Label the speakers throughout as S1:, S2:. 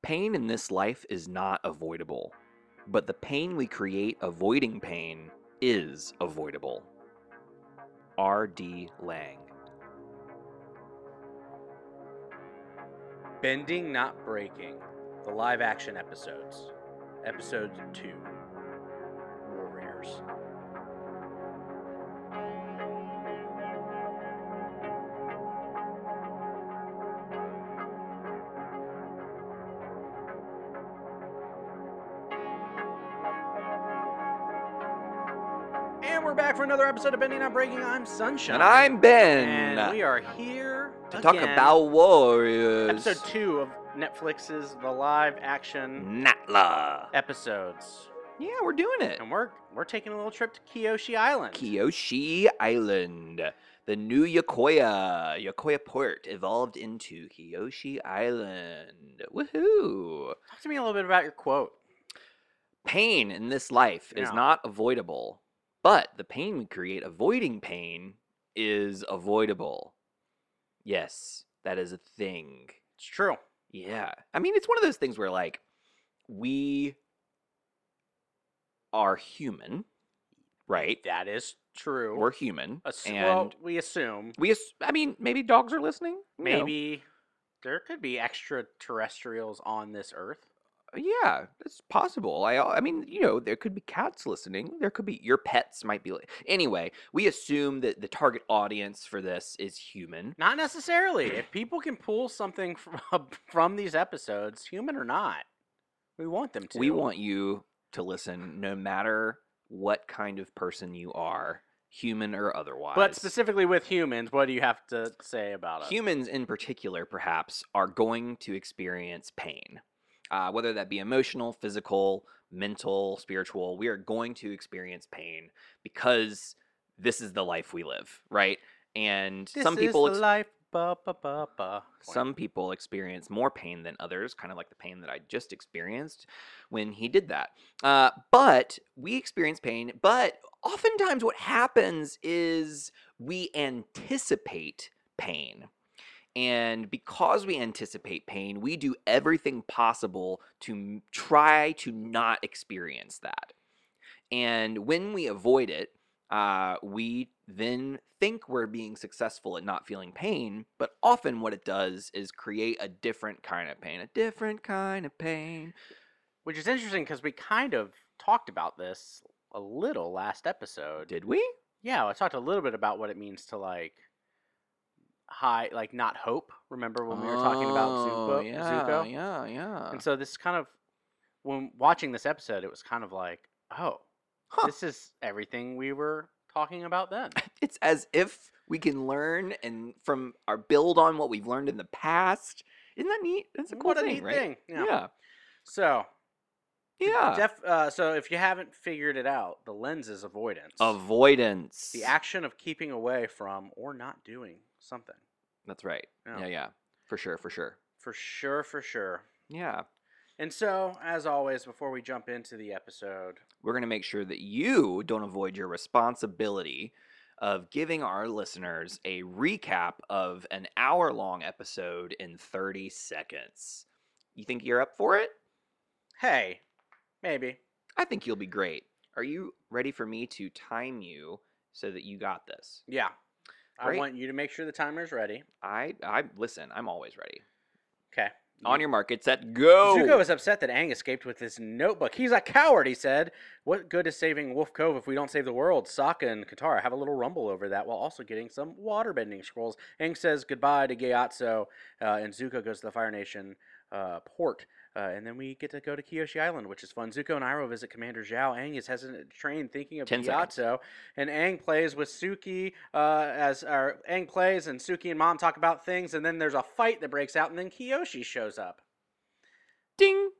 S1: Pain in this life is not avoidable, but the pain we create avoiding pain is avoidable. R.D. Lang.
S2: Bending Not Breaking, the live action episodes. Episode 2, Warriors. And we're back for another episode of Bending Not Breaking. I'm Sunshine.
S1: And I'm Ben.
S2: And we are here
S1: to talk
S2: again.
S1: about Warriors.
S2: Episode 2 of Netflix's the live action
S1: Natla.
S2: episodes.
S1: Yeah, we're doing it.
S2: And we're taking a little trip to Kyoshi Island.
S1: Kyoshi Island. The new Yokoya port evolved into Kyoshi Island. Woohoo!
S2: Talk to me a little bit about your quote.
S1: Pain in this life is
S2: Yeah.
S1: not avoidable, but the pain we create avoiding pain is avoidable. Yes, that is a thing.
S2: It's true.
S1: Yeah. I mean, it's one of those things where, like, we are human, right?
S2: That is true.
S1: We're human.
S2: Well, we assume.
S1: I mean, maybe dogs are listening. You know.
S2: Maybe there could be extraterrestrials on this earth.
S1: Yeah, it's possible. I mean, you know, there could be cats listening. There could be your pets might be. Anyway, we assume that the target audience for this is human.
S2: Not necessarily. If people can pull something from these episodes, human or not, we want them to.
S1: We want you to listen no matter what kind of person you are, human or otherwise.
S2: But specifically with humans, what do you have to say about it?
S1: Humans in particular, perhaps, are going to experience pain. Whether that be emotional, physical, mental, spiritual, we are going to experience pain because this is the life we live, right? And
S2: This
S1: some people
S2: is the life. Ba, ba, ba, ba.
S1: some people experience more pain than others, kind of like the pain that I just experienced when he did that. But we experience pain, but oftentimes what happens is we anticipate pain. And because we anticipate pain, we do everything possible to try to not experience that. And when we avoid it, we then think we're being successful at not feeling pain, but often what it does is create a different kind of pain.
S2: Which is interesting because we kind of talked about this a little last episode.
S1: Did we?
S2: Yeah, I talked a little bit about what it means to not hope. Remember when we were talking about Zuko?
S1: Yeah.
S2: And so this kind of, when watching this episode, it was kind of like, oh, this is everything we were talking about then.
S1: It's as if we can learn and from our build on what we've learned in the past. Isn't that neat? That's a cool
S2: What a
S1: thing,
S2: neat
S1: right?
S2: thing.
S1: Yeah.
S2: So,
S1: Yeah.
S2: so if you haven't figured it out, the lens is avoidance.
S1: Avoidance.
S2: The action of keeping away from or not doing something.
S1: That's right.
S2: Yeah.
S1: Yeah. For sure.
S2: For sure.
S1: Yeah.
S2: And so, as always, before we jump into the episode,
S1: We're going to make sure that you don't avoid your responsibility of giving our listeners a recap of an hour-long episode in 30 seconds. You think you're up for it?
S2: hey, maybe.
S1: I think you'll be great. Are you ready for me to time you so that you got this?
S2: Yeah.
S1: Great.
S2: I want you to make sure the timer's ready.
S1: I listen, I'm always ready.
S2: Okay.
S1: On your market, set, go!
S2: Zuko is upset that Aang escaped with his notebook. He's a coward, he said. What good is saving Wolf Cove if we don't save the world? Sokka and Katara have a little rumble over that while also getting some waterbending scrolls. Aang says goodbye to Gyatso, and Zuko goes to the Fire Nation port. And then we get to go to Kyoshi Island, which is fun. Zuko and Iroh visit Commander Zhao. Aang is hesitant to train, thinking of
S1: 10
S2: Gyatso. And Aang plays with Suki Aang plays, and Suki and Mom talk about things. And then there's a fight that breaks out, and then Kyoshi shows up.
S1: Ding!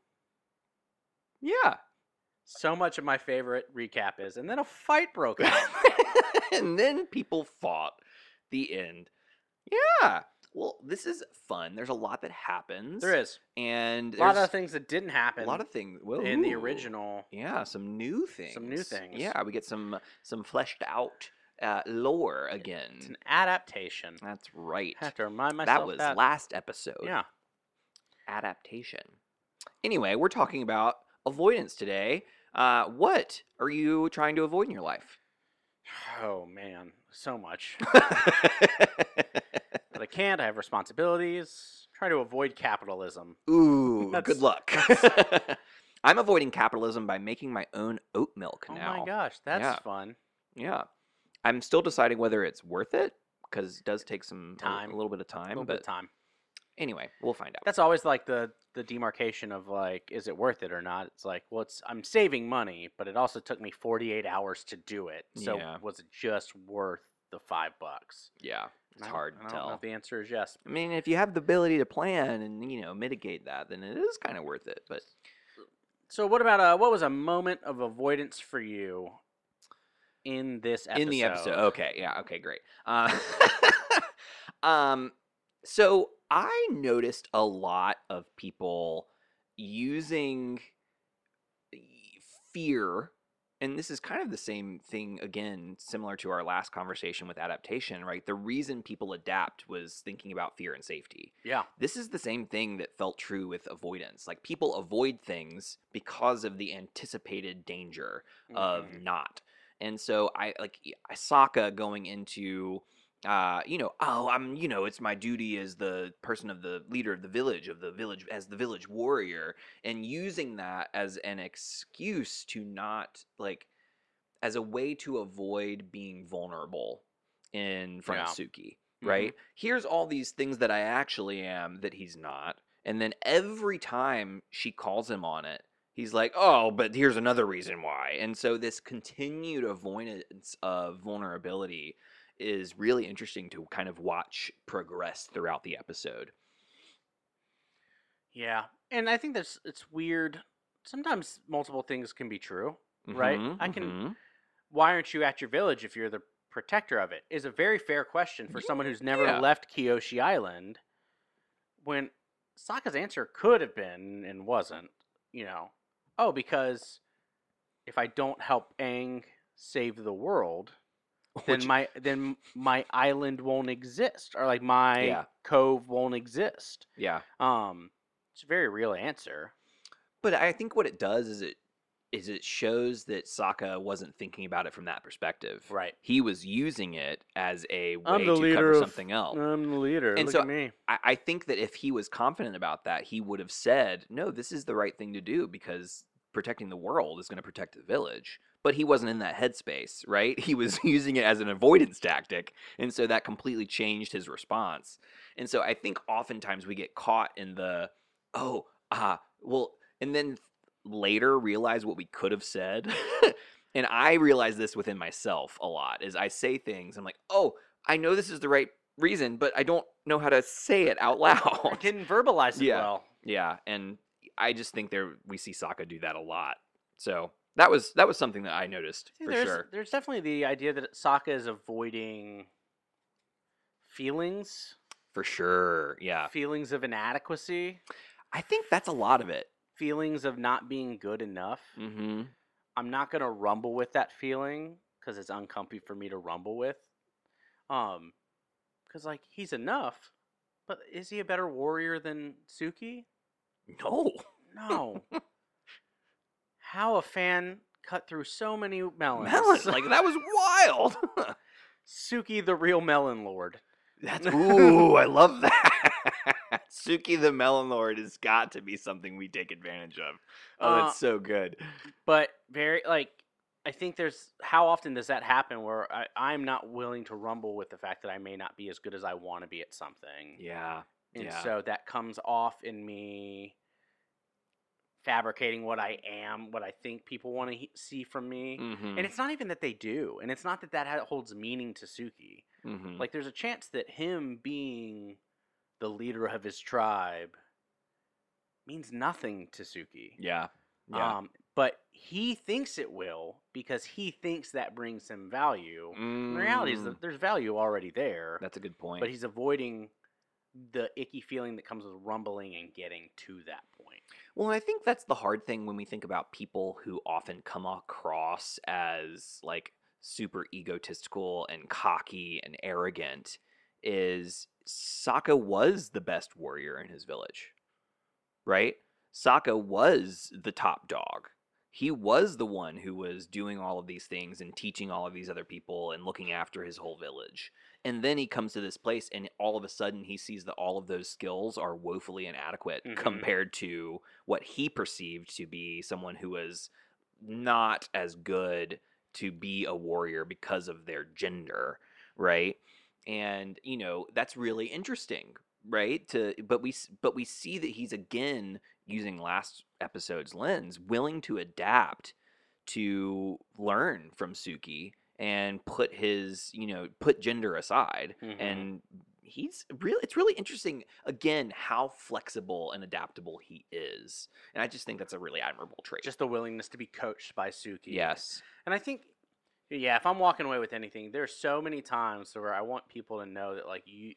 S1: Yeah.
S2: So much of my favorite recap is, and then a fight broke out.
S1: And then people fought. The end. Yeah. Well, this is fun. There's a lot that happens.
S2: There is.
S1: And
S2: A lot
S1: there's
S2: of things that didn't happen
S1: a lot of things
S2: in the original.
S1: Yeah, some new things.
S2: Some new things.
S1: Yeah, we get some fleshed out lore again.
S2: It's an adaptation.
S1: That's right.
S2: I have to remind myself
S1: That was last episode.
S2: Yeah.
S1: Adaptation. Anyway, we're talking about avoidance today. What are you trying to avoid in your life?
S2: Oh man, so much. But I can't. I have responsibilities. Try to avoid capitalism.
S1: Ooh, good
S2: That's
S1: luck.
S2: that's.
S1: I'm avoiding capitalism by making my own oat milk
S2: Oh my
S1: now.
S2: gosh, that's
S1: Yeah,
S2: fun.
S1: yeah. I'm still deciding whether it's worth it because it does take a
S2: Time,
S1: little bit of
S2: a
S1: time.
S2: little bit of
S1: But
S2: time.
S1: anyway, we'll find out.
S2: That's always like the demarcation of like, is it worth it or not? It's like, well, I'm saving money, but it also took me 48 hours to do it. So
S1: Yeah,
S2: was it just worth the $5?
S1: yeah. It's hard
S2: I
S1: to
S2: don't know if
S1: tell.
S2: the answer is yes.
S1: I mean, if you have the ability to plan and mitigate that, then it is kind of worth it. But
S2: So what about what was a moment of avoidance for you in this
S1: in the episode,
S2: episode?
S1: okay, yeah, okay, great. Um, so I noticed a lot of people using fear, and this is kind of the same thing again, similar to our last conversation with adaptation, right? The reason people adapt was thinking about fear and safety.
S2: Yeah.
S1: This is the same thing that felt true with avoidance. Like people avoid things because of the anticipated danger of
S2: Mhm.
S1: not. And so I like Sokka going into oh, it's my duty as the person of the leader of the village as the village warrior, and using that as an excuse to not like as a way to avoid being vulnerable in front of
S2: Yeah.
S1: Suki,
S2: Mhm.
S1: right? Here's all these things that I actually am that he's not. And then every time she calls him on it, he's like, "Oh, but here's another reason why." And so this continued avoidance of vulnerability is really interesting to kind of watch progress throughout the episode.
S2: Yeah. And I think that's it's weird. Sometimes multiple things can be true, right?
S1: Mhm. Mhm.
S2: Why aren't you at your village if you're the protector of it? Is a very fair question for someone who's never
S1: Yeah.
S2: left Kyoshi Island. When Sokka's answer could have been and wasn't, oh, because if I don't help Aang save the world, then
S1: Which
S2: my island won't exist, or like my
S1: yeah.
S2: cove won't exist.
S1: Yeah.
S2: It's a very real answer.
S1: But I think what it does is it shows that Sokka wasn't thinking about it from that perspective.
S2: Right.
S1: He was using it as a
S2: I'm
S1: way
S2: the
S1: to cover
S2: leader of.
S1: something else.
S2: I'm the leader.
S1: And
S2: Look
S1: so
S2: at me.
S1: I think that if he was confident about that, he would have said, "No, this is the right thing to do because protecting the world is going to protect the village." But he wasn't in that headspace, right? He was using it as an avoidance tactic. And so that completely changed his response. And so I think oftentimes we get caught in the, oh, well, and then later realize what we could have said. And I realize this within myself a lot is I say things, I'm like, oh, I know this is the right reason, but I don't know how to say it out
S2: I
S1: loud.
S2: didn't verbalize it
S1: Yeah.
S2: well.
S1: Yeah. And I just think we see Sokka do that a lot. So that was something that I noticed
S2: See,
S1: for
S2: there's
S1: sure.
S2: there's definitely the idea that Sokka is avoiding feelings,
S1: For sure. Yeah.
S2: feelings of inadequacy,
S1: I think that's a lot of it.
S2: feelings of not being good enough.
S1: Mm-hmm.
S2: I'm not gonna rumble with that feeling because it's uncomfy for me to rumble with. Because like he's enough, but is he a better warrior than Suki?
S1: No.
S2: No. How a fan cut through so many melons.
S1: Melon. Like that was wild.
S2: Suki, the real melon lord.
S1: That's ooh, I love that. Suki the Melon Lord has got to be something we take advantage of. Oh, that's so good.
S2: But very like I think there's how often does that happen where I'm not willing to rumble with the fact that I may not be as good as I want to be at something.
S1: Yeah.
S2: And
S1: Yeah.
S2: so that comes off in me fabricating what I am, what I think people want to see from me.
S1: Mm-hmm.
S2: And it's not even that they do. And it's not that holds meaning to Suki.
S1: Mm-hmm.
S2: Like there's a chance that him being the leader of his tribe means nothing to Suki.
S1: Yeah. Yeah.
S2: But he thinks it will because he thinks that brings him value. And the reality is that there's value already there.
S1: That's a good point.
S2: But he's avoiding the icky feeling that comes with rumbling and getting to that point.
S1: Well, I think that's the hard thing when we think about people who often come across as like super egotistical and cocky and arrogant is Sokka was the best warrior in his village, right? Sokka was the top dog. He was the one who was doing all of these things and teaching all of these other people and looking after his whole village. And then he comes to this place and all of a sudden he sees that all of those skills are woefully inadequate
S2: Mhm.
S1: compared to what he perceived to be someone who was not as good to be a warrior because of their gender, right? And that's really interesting, right? But we see that he's again using last episode's lens, willing to adapt to learn from Suki and put put gender aside.
S2: Mhm.
S1: And it's really interesting again how flexible and adaptable he is. And I just think that's a really admirable trait.
S2: Just the willingness to be coached by Suki.
S1: Yes.
S2: And I think, yeah, if I'm walking away with anything, there's so many times where I want people to know that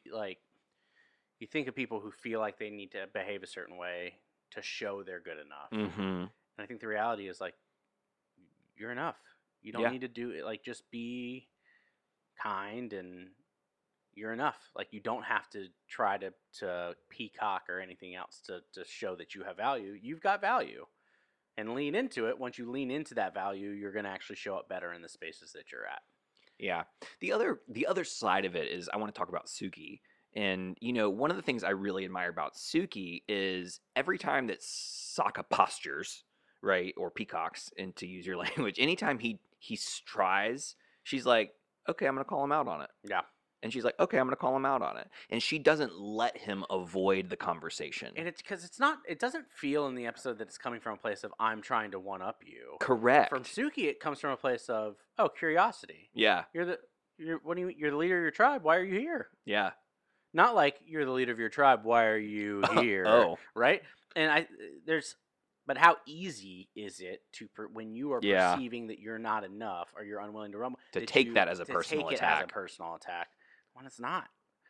S2: you think of people who feel like they need to behave a certain way to show they're good enough.
S1: Mm-hmm.
S2: And I think the reality is you're enough. You don't
S1: Yeah.
S2: need to do it. Just be kind and you're enough. You don't have to try to peacock or anything else to show that you have value. You've got value. And lean into it. Once you lean into that value, you're going to actually show up better in the spaces that you're at.
S1: Yeah. The other side of it is I want to talk about Suki. And one of the things I really admire about Suki is every time that Sokka postures, right, or peacocks, and to use your language, anytime he tries, she's like, okay, I'm gonna call him out on it.
S2: Yeah.
S1: And she's like, okay, I'm gonna call him out on it. And she doesn't let him avoid the conversation.
S2: And it's because it doesn't feel in the episode that it's coming from a place of I'm trying to one up you.
S1: Correct.
S2: From Suki, it comes from a place of curiosity.
S1: Yeah.
S2: You're the leader of your tribe. Why are you here?
S1: Yeah.
S2: Not like you're the leader of your tribe. Why are you here?
S1: Oh.
S2: Right. And but how easy is it when you are perceiving that you're not enough or you're unwilling to rumble
S1: to take that as a personal
S2: take
S1: attack?
S2: It as a personal attack when it's not.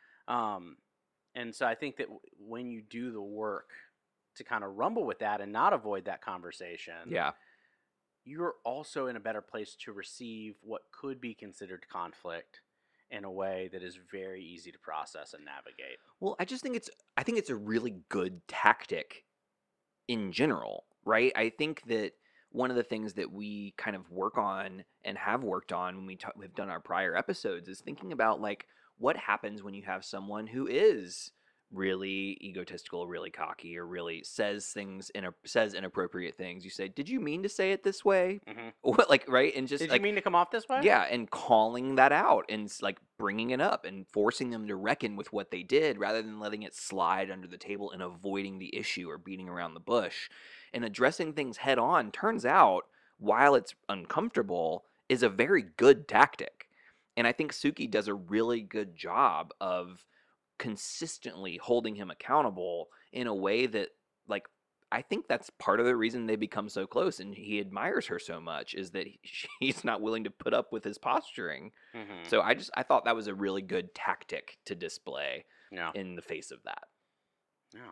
S2: And so I think that when you do the work to kind of rumble with that and not avoid that conversation,
S1: yeah,
S2: you're also in a better place to receive what could be considered conflict in a way that is very easy to process and navigate.
S1: Well, I think it's a really good tactic in general, right? I think that one of the things that we kind of work on and have worked on when we've done our prior episodes is thinking about what happens when you have someone who is really egotistical, really cocky, or really says inappropriate things. You say, "Did you mean to say it this way?"
S2: Mm-hmm.
S1: What, right? And just
S2: did you mean to come off this way?
S1: Yeah, and calling that out and bringing it up and forcing them to reckon with what they did rather than letting it slide under the table and avoiding the issue or beating around the bush. And addressing things head on turns out, while it's uncomfortable, is a very good tactic. And I think Suki does a really good job of consistently holding him accountable in a way that I think that's part of the reason they become so close and he admires her so much is that he's not willing to put up with his posturing.
S2: Mm-hmm.
S1: So I thought that was a really good tactic to display in the face of that.
S2: Yeah.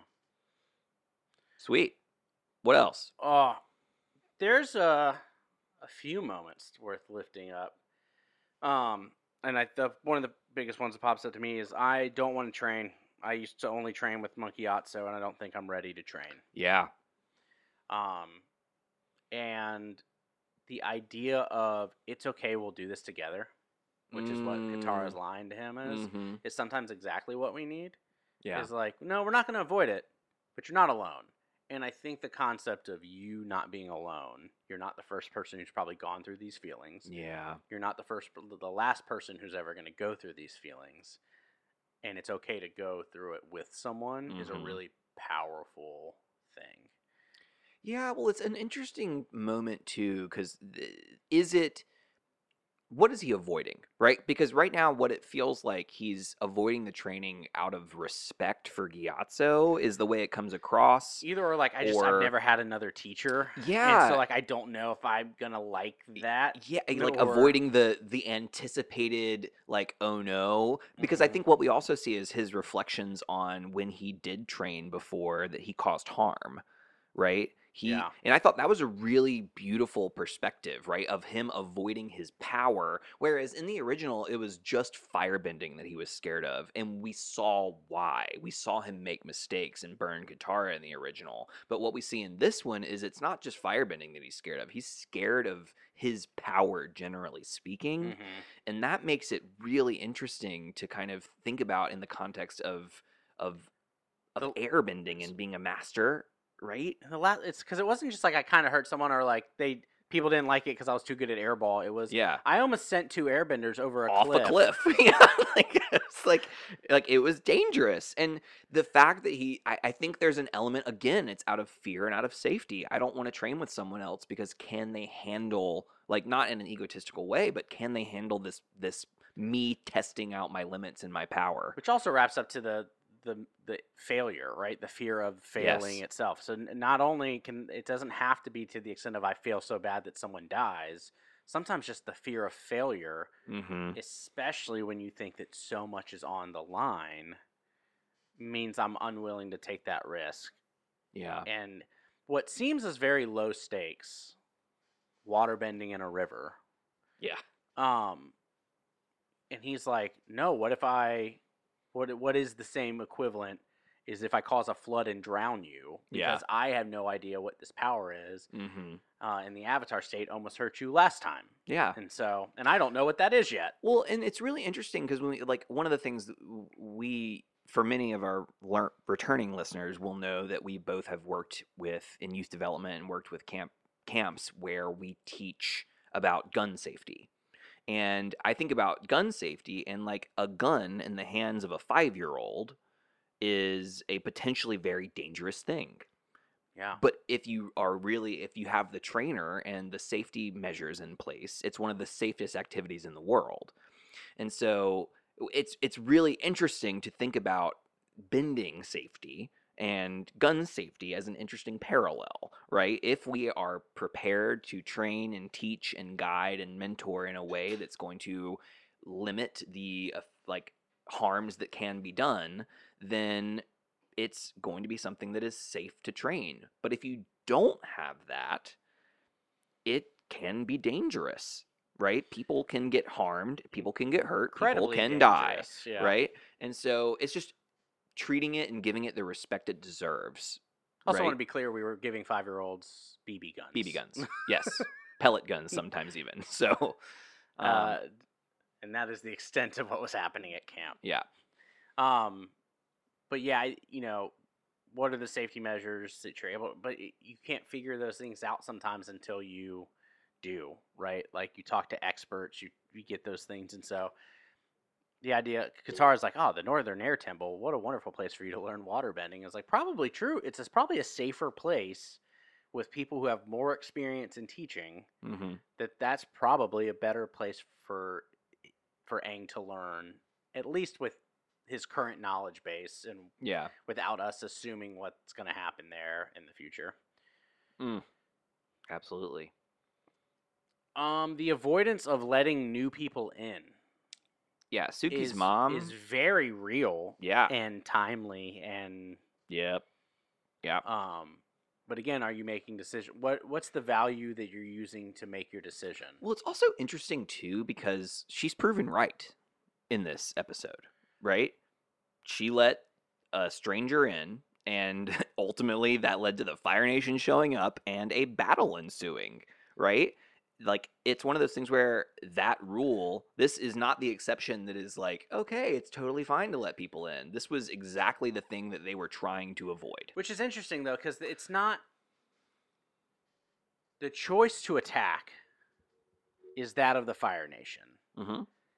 S1: Sweet. What else?
S2: There's a few moments worth lifting up. And one of the biggest ones that pops up to me is I don't want to train. I used to only train with Monkey Otso, and I don't think I'm ready to train.
S1: Yeah.
S2: And the idea of it's okay, we'll do this together, which is what Katara's line to him is sometimes exactly what we need.
S1: Yeah.
S2: Is no, we're not going to avoid it, but you're not alone. And I think the concept of you not being alone, you're not the first person who's probably gone through these feelings.
S1: Yeah.
S2: You're not the last person who's ever going to go through these feelings. And it's okay to go through it with someone is a really powerful thing.
S1: Yeah, well, it's an interesting moment too, because what is he avoiding, right? Because right now, what it feels like he's avoiding the training out of respect for Gyatso is the way it comes across.
S2: Either or I've never had another teacher.
S1: Yeah.
S2: And so I don't know if I'm gonna like that.
S1: Yeah, avoiding the anticipated oh no. Because I think what we also see is his reflections on when he did train before that he caused harm, right?
S2: Yeah.
S1: And I thought that was a really beautiful perspective, right? Of him avoiding his power. Whereas in the original, it was just firebending that he was scared of. And we saw why. We saw him make mistakes and burn Katara in the original. But what we see in this one is it's not just firebending that he's scared of. He's scared of his power, generally speaking.
S2: Mm-hmm.
S1: And that makes it really interesting to kind of think about in the context of
S2: The,
S1: airbending and being a master, right?
S2: it's because it wasn't just like I kind of hurt someone or like people didn't like it because I was too good at airball. It was
S1: Yeah.
S2: I almost sent 2 airbenders over
S1: Off a cliff. Yeah, it's like it was dangerous. And the fact that I think there's an element, again, it's out of fear and out of safety. I don't want to train with someone else because can they handle, like, not in an egotistical way, but can they handle this me testing out my limits and my power?
S2: Which also wraps up to the failure, right? The fear of failing
S1: Yes.
S2: itself. So not only it doesn't have to be to the extent of I fail so bad that someone dies. Sometimes just the fear of failure,
S1: Mm-hmm.
S2: especially when you think that so much is on the line, means I'm unwilling to take that risk.
S1: Yeah.
S2: And what seems as very low stakes, waterbending in a river.
S1: Yeah.
S2: And he's like, no, what if what is the same equivalent is if I cause a flood and drown you
S1: Yeah.
S2: because I have no idea what this power is.
S1: Mm-hmm.
S2: In the Avatar state almost hurt you last time.
S1: Yeah.
S2: And I don't know what that is yet.
S1: Well, and it's really interesting because when one of the things that for many of our returning listeners will know that we both have worked with in youth development and worked with camps where we teach about gun safety. And I think about gun safety, and like a gun in the hands of a 5-year-old is a potentially very dangerous thing.
S2: Yeah.
S1: But if you have the trainer and the safety measures in place, it's one of the safest activities in the world. And so it's really interesting to think about bending safety and gun safety as an interesting parallel, right? If we are prepared to train and teach and guide and mentor in a way that's going to limit the harms that can be done, then it's going to be something that is safe to train. But if you don't have that, it can be dangerous, right? People can get harmed, people can get hurt, people can die,
S2: yeah.
S1: right? And so it's just treating it and giving it the respect it deserves.
S2: Also,
S1: right?
S2: want to be clear, we were giving 5-year-olds BB guns.
S1: BB guns, yes, pellet guns sometimes even. So,
S2: and that is the extent of what was happening at camp.
S1: Yeah.
S2: But yeah, what are the safety measures that you're able? But you can't figure those things out sometimes until you do, right? Like you talk to experts, you get those things, and so the idea, Katara's like, oh, the Northern Air Temple, what a wonderful place for you to learn waterbending. Is like probably true. It's probably a safer place with people who have more experience in teaching.
S1: Mm-hmm.
S2: That's probably a better place for Aang to learn, at least with his current knowledge base and without us assuming what's going to happen there in the future.
S1: Absolutely.
S2: The avoidance of letting new people in.
S1: Yeah, Suki's mom
S2: is very real.
S1: Yeah.
S2: And timely and
S1: Yep.
S2: But again, are you making decision? What's the value that you're using to make your decision?
S1: Well, it's also interesting too because she's proven right in this episode, right? She let a stranger in, and ultimately that led to the Fire Nation showing up and a battle ensuing, right? Like, it's one of those things where that rule, this is not the exception that is like, okay, it's totally fine to let people in. This was exactly the thing that they were trying to avoid.
S2: Which is interesting, though, because it's not... The choice to attack is that of the Fire Nation.
S1: Mm-hmm.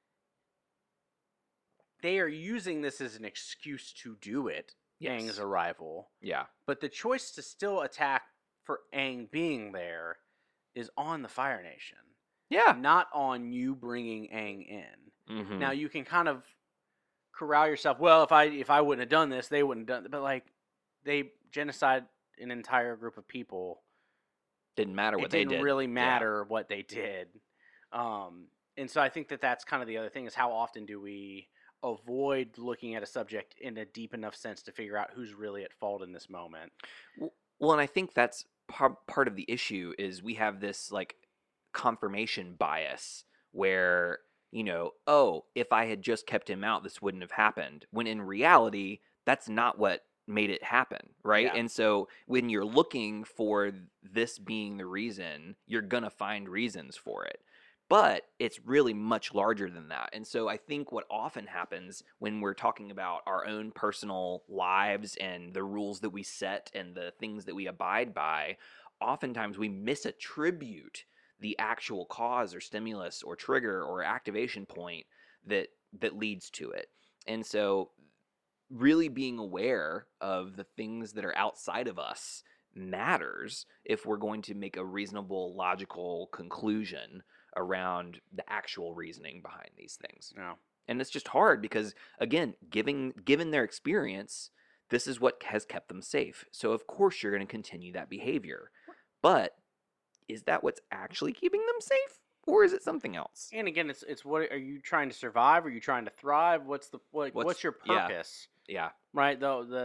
S2: They are using this as an excuse to do it,
S1: Yes.
S2: Aang's arrival.
S1: Yeah.
S2: But the choice to still attack for Aang being there is on the Fire Nation.
S1: Yeah.
S2: Not on you bringing Aang in.
S1: Mm-hmm.
S2: Now, you can kind of corral yourself, well, if I wouldn't have done this, they wouldn't have done it. But, like, they genocide an entire group of people.
S1: Didn't matter what they did.
S2: It didn't really matter what they did. And so I think that's kind of the other thing is how often do we avoid looking at a subject in a deep enough sense to figure out who's really at fault in this moment.
S1: Well, and I think that's part of the issue is we have this like confirmation bias where, oh, if I had just kept him out, this wouldn't have happened. When in reality, that's not what made it happen, right?
S2: Yeah.
S1: And so when you're looking for this being the reason, you're gonna find reasons for it. But it's really much larger than that. And so I think what often happens when we're talking about our own personal lives and the rules that we set and the things that we abide by, oftentimes we misattribute the actual cause or stimulus or trigger or activation point that leads to it. And so really being aware of the things that are outside of us matters if we're going to make a reasonable logical conclusion around the actual reasoning behind these things.
S2: No.
S1: And it's just hard because, again, given their experience, this is what has kept them safe. So of course you're going to continue that behavior. But is that what's actually keeping them safe, or is it something else?
S2: And again, it's what are you trying to survive? Are you trying to thrive? What's your purpose?
S1: Yeah.
S2: Right.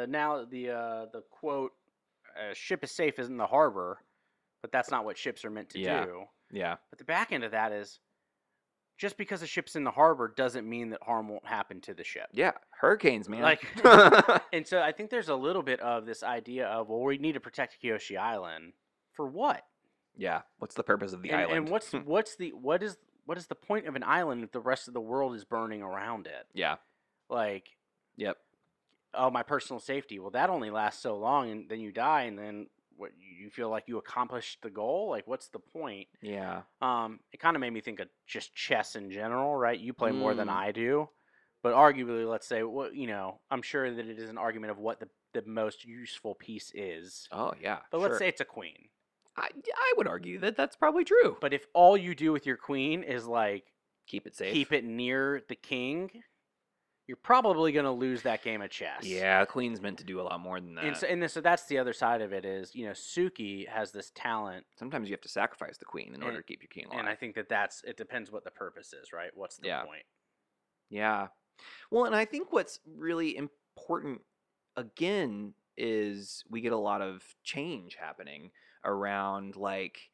S2: The quote, "Ship is safe" isn't the harbor, but that's not what ships are meant to
S1: Yeah.
S2: do.
S1: Yeah.
S2: But the back end of that is just because a ship's in the harbor doesn't mean that harm won't happen to the ship.
S1: Yeah. Hurricanes, man.
S2: Like, and so I think there's a little bit of this idea of, well, we need to protect Kyoshi Island for what?
S1: Yeah. What's the purpose of the
S2: And
S1: island?
S2: what is the point of an island if the rest of the world is burning around it?
S1: Yeah.
S2: Like,
S1: Yep.
S2: oh, my personal safety. Well, that only lasts so long, and then you die, and then what? You feel like you accomplished the goal? Like, what's the point?
S1: Yeah.
S2: It kind of made me think of just chess in general, right? You play more than
S1: Mm.
S2: I do, but arguably, let's say, I'm sure that it is an argument of what the most useful piece is.
S1: Oh, yeah.
S2: But
S1: sure.
S2: let's say it's a queen.
S1: I would argue that that's probably true.
S2: But if all you do with your queen is like
S1: Keep it safe.
S2: keep it near the king, you're probably going to lose that game of chess.
S1: Yeah, Queen's meant to do a lot more than that.
S2: So that's the other side of it is, Suki has this talent.
S1: Sometimes you have to sacrifice the queen in order to keep your king alive.
S2: And I think it depends what the purpose is, right? What's the point?
S1: Yeah. Well, and I think what's really important, again, is we get a lot of change happening around, like,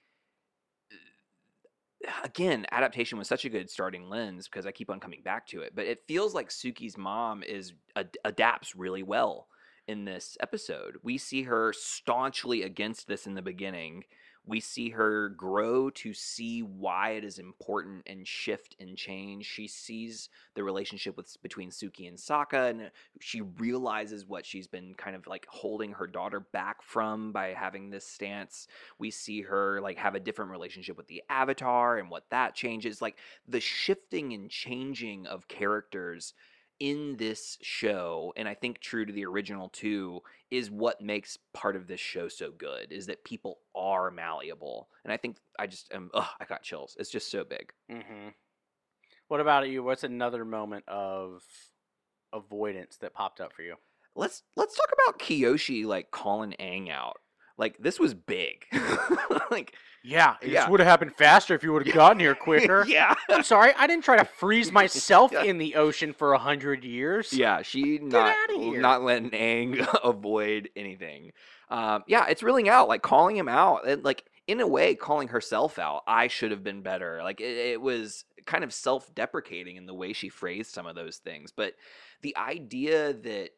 S1: again, adaptation was such a good starting lens because I keep on coming back to it. But it feels like Suki's mom adapts really well in this episode. We see her staunchly against this in the beginning. We see her grow to see why it is important and shift and change. She sees the relationship between Suki and Sokka, and she realizes what she's been kind of like holding her daughter back from by having this stance. We see her like have a different relationship with the Avatar and what that changes. Like the shifting and changing of characters in this show, and I think true to the original too, is what makes part of this show so good, is that people are malleable. And I think I just am, I got chills. It's just so big.
S2: Mm-hmm. What about you? What's another moment of avoidance that popped up for you?
S1: Let's talk about Kyoshi like calling Aang out. Like this was big. Like
S2: This would have happened faster if you would have gotten here quicker.
S1: Yeah.
S2: I'm sorry, I didn't try to freeze myself in the ocean for 100 years.
S1: Yeah, she
S2: outta here.
S1: not letting Aang avoid anything. It's reeling out, like calling him out, and like in a way calling herself out. I should have been better. Like it was kind of self-deprecating in the way she phrased some of those things. But the idea that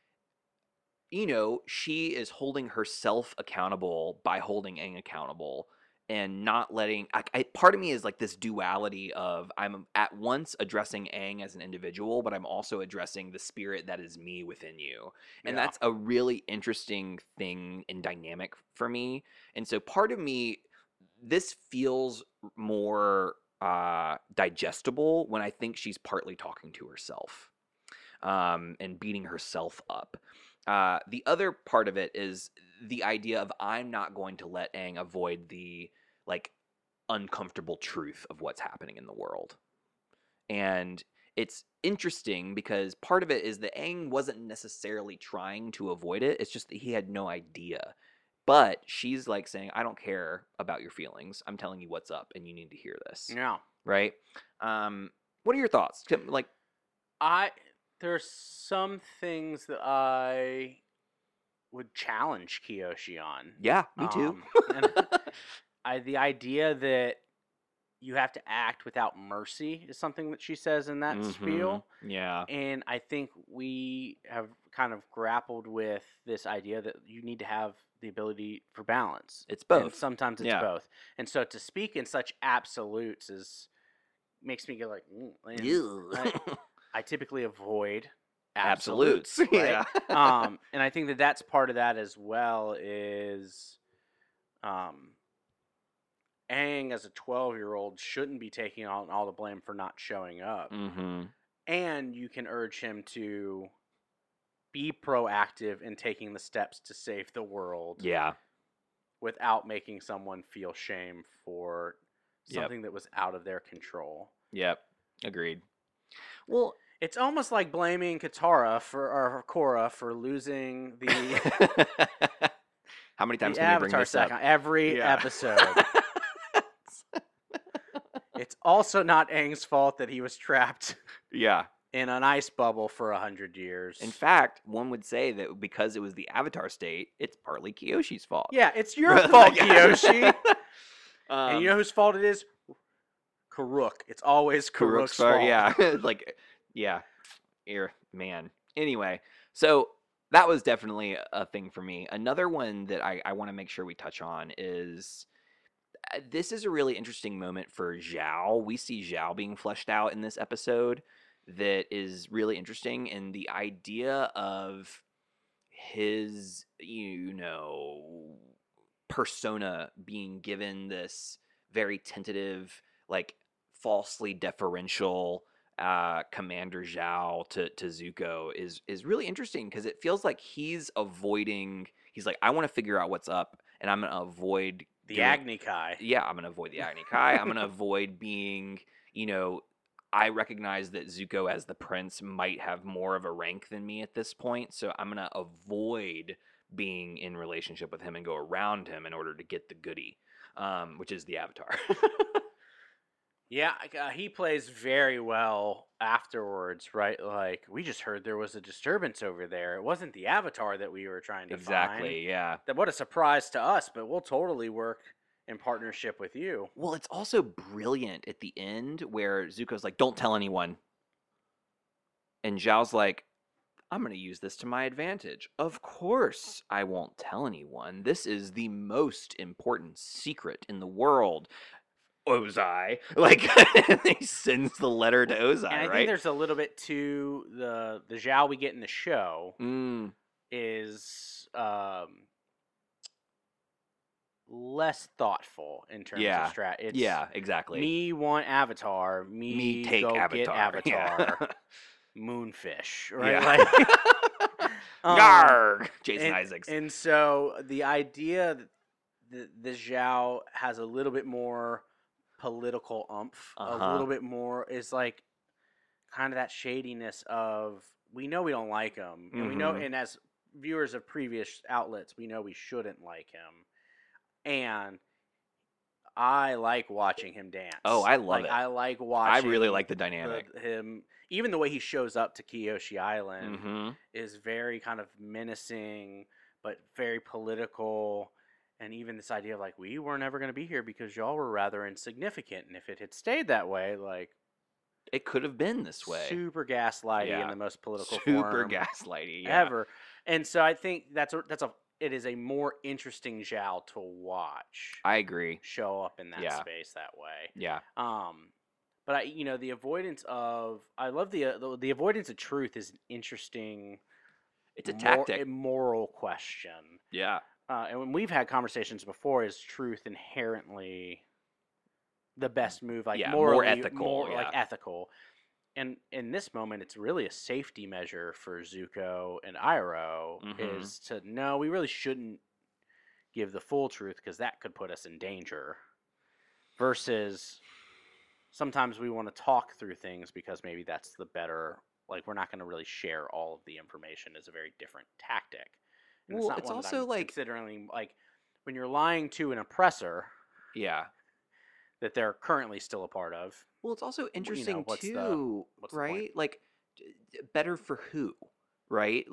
S1: she is holding herself accountable by holding Aang accountable and not letting. Part of me is like this duality of I'm at once addressing Aang as an individual, but I'm also addressing the spirit that is me within you. And that's a really interesting thing and dynamic for me. And so part of me, this feels more digestible when I think she's partly talking to herself and beating herself up. The other part of it is the idea of I'm not going to let Aang avoid the like uncomfortable truth of what's happening in the world. And it's interesting because part of it is that Aang wasn't necessarily trying to avoid it. It's just that he had no idea. But she's like saying, I don't care about your feelings. I'm telling you what's up and you need to hear this.
S2: Yeah.
S1: Right? What are your thoughts? Like,
S2: There's some things that I would challenge Kiyoshi on.
S1: Yeah, me too.
S2: And the idea that you have to act without mercy is something that she says in that spiel.
S1: Yeah.
S2: And I think we have kind of grappled with this idea that you need to have the ability for balance.
S1: It's both.
S2: And sometimes it's both. And so to speak in such absolutes makes me go like, I typically avoid absolutes. Right?
S1: Yeah.
S2: And I think that's part of that as well is Aang as a 12-year-old shouldn't be taking on all the blame for not showing up. And you can urge him to be proactive in taking the steps to save the world.
S1: Yeah.
S2: Without making someone feel shame for something that was out of their control.
S1: Yep. Agreed. Well,
S2: it's almost like blaming Korra for losing the
S1: how many times
S2: the
S1: can we bring
S2: Avatar
S1: this up?
S2: second every episode. It's also not Aang's fault that he was trapped in an ice bubble for 100 years.
S1: In fact, one would say that because it was the Avatar state, it's partly Kyoshi's fault.
S2: Yeah, it's your fault, Kyoshi. And you know whose fault it is? Karuk. It's always Karuk's fault.
S1: Yeah. Man. Anyway, so that was definitely a thing for me. Another one that I want to make sure we touch on is... this is a really interesting moment for Zhao. We see Zhao being fleshed out in this episode that is really interesting. And the idea of his, persona being given this very tentative, like falsely deferential Commander Zhao to Zuko is really interesting because it feels like he's like, I want to figure out what's up and I'm going to avoid
S2: the Agni Kai.
S1: Yeah, I'm going to avoid the Agni Kai. I'm going to avoid being, I recognize that Zuko as the prince might have more of a rank than me at this point, so I'm going to avoid being in relationship with him and go around him in order to get the goodie, which is the Avatar.
S2: Yeah, he plays very well afterwards, right? Like, we just heard there was a disturbance over there. It wasn't the Avatar that we were trying to find.
S1: Exactly, yeah.
S2: What a surprise to us, but we'll totally work in partnership with you.
S1: Well, it's also brilliant at the end where Zuko's like, don't tell anyone. And Zhao's like, I'm going to use this to my advantage. Of course I won't tell anyone. This is the most important secret in the world. Ozai, he sends the letter to Ozai,
S2: and I think there's a little bit to the Zhao we get in the show is less thoughtful in terms of strat.
S1: Yeah, exactly.
S2: Me want Avatar. Me take go Avatar. Get Avatar. Yeah. Moonfish, right?
S1: Yeah. Yarg! Jason Isaacs.
S2: And so the idea that the Zhao has a little bit more political oomph, a little bit more is like kind of that shadiness of we know we don't like him, and we know, and as viewers of previous outlets, we know we shouldn't like him, and I like watching him dance.
S1: Oh, I love it.
S2: I like watching.
S1: I really like the dynamic.
S2: Him, even the way he shows up to Kyoshi Island is very kind of menacing, but very political. And even this idea of like, we were never going to be here because y'all were rather insignificant. And if it had stayed that way, like...
S1: it could have been this way.
S2: Super gaslighty in the most political
S1: Super
S2: form
S1: gaslighty,
S2: ever. And so I think it is a more interesting Zhao to watch.
S1: I agree.
S2: Show up in that space that way.
S1: Yeah.
S2: But the avoidance of... I love the avoidance of truth is an interesting...
S1: it's a tactic.
S2: A moral question.
S1: Yeah.
S2: And when we've had conversations before, is truth inherently the best move? Like morally,
S1: more ethical.
S2: More like ethical. And in this moment, it's really a safety measure for Zuko and Iroh is to know we really shouldn't give the full truth because that could put us in danger. Versus sometimes we want to talk through things because maybe that's the better. Like we're not going to really share all of the information is a very different tactic. And
S1: well, it's also like
S2: considering like when you're lying to an oppressor, that they're currently still a part of.
S1: Well, it's also interesting too, right? Like better for who, right? Like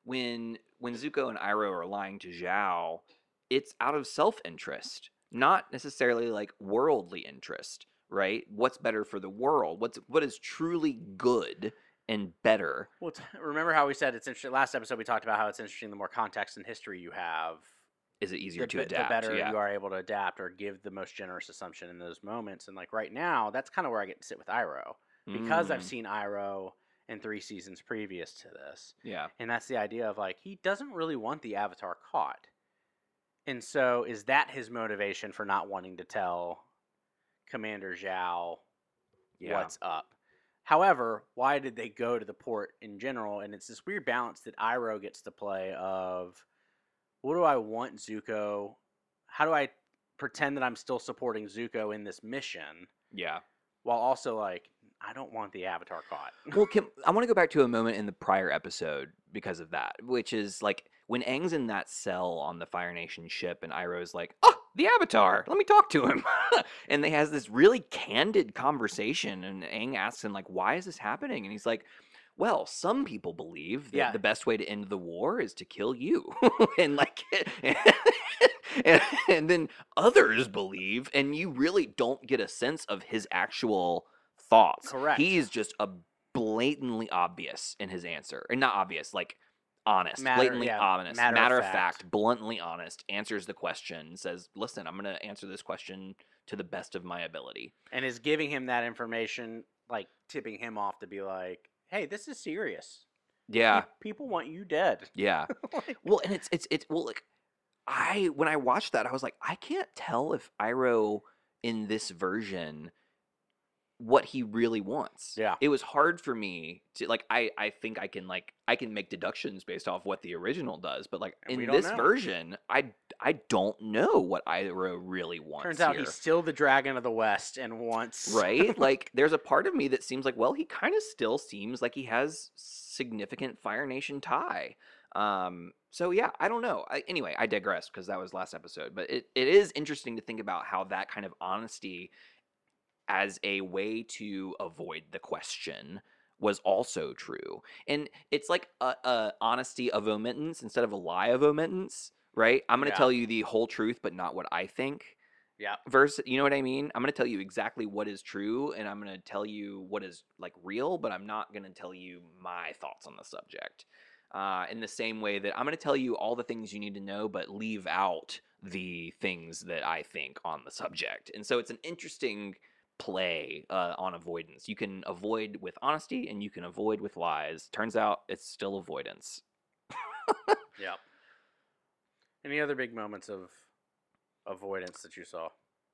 S1: when Zuko and Iroh are lying to Zhao, it's out of self-interest, not necessarily like worldly interest, right? What's better for the world? What is truly good and better?
S2: Well, remember how we said it's interesting. Last episode we talked about how it's interesting. The more context and history you have,
S1: Is it easier to
S2: the
S1: adapt?
S2: better
S1: Yeah.
S2: you are able to adapt or give the most generous assumption in those moments. And like right now, that's kind of where I get to sit with Iroh because I've
S1: Mm,
S2: seen Iroh in 3 seasons previous to this,
S1: yeah.
S2: and that's the idea of like he doesn't really want the Avatar caught, and so is that his motivation for not wanting to tell Commander Zhao
S1: Yeah.
S2: what's up? However, why did they go to the port in general? And it's this weird balance that Iroh gets to play of what do I want Zuko? How do I pretend that I'm still supporting Zuko in this mission
S1: Yeah.
S2: while also like I don't want the Avatar caught.
S1: Well, I want to go back to a moment in the prior episode because of that, which is like when Aang's in that cell on the Fire Nation ship, and Iroh's like, "Oh, the Avatar, let me talk to him," and they has this really candid conversation, and Aang asks him like, "Why is this happening?" And he's like, "Well, some people believe that
S2: Yeah.
S1: the best way to end the war is to kill you," and like, and then others believe, and you really don't get a sense of his actual thoughts.
S2: Correct.
S1: He's just a blatantly obvious in his answer, and not obvious, like honest,
S2: Matter-
S1: blatantly
S2: yeah,
S1: honest,
S2: matter of
S1: matter of
S2: fact.
S1: fact, bluntly honest. Answers the question, says, "Listen, I'm going to answer this question to the best of my ability."
S2: And is giving him that information like tipping him off to be like, "Hey, this is serious.
S1: Yeah,
S2: People want you dead."
S1: yeah.
S2: Like,
S1: Well, and it's well, like when I watched that, I was like, I can't tell if Iroh in this version what he really wants.
S2: Yeah.
S1: It was hard for me to like I think I can make deductions based off what the original does, but like
S2: And we
S1: in
S2: don't
S1: this
S2: know.
S1: version, I don't know what Iroh really wants.
S2: turns out
S1: here.
S2: he's still the Dragon of the West and wants
S1: Right? Like there's a part of me that seems like, well, he kind of still seems like he has significant Fire Nation tie. So yeah, I don't know. Anyway, I digress because that was last episode, but it is interesting to think about how that kind of honesty as a way to avoid the question was also true. And it's like a honesty of omittance instead of a lie of omittance, right? I'm going to
S2: Yeah.
S1: tell you the whole truth, but not what I think.
S2: Yeah.
S1: Versus, you know what I mean? I'm going to tell you exactly what is true, and I'm going to tell you what is like real, but I'm not going to tell you my thoughts on the subject. In the same way that I'm going to tell you all the things you need to know, but leave out the things that I think on the subject. And so it's an interesting play on avoidance. You can avoid with honesty, and you can avoid with lies. Turns out it's still avoidance.
S2: Yeah. Any other big moments of avoidance that you saw?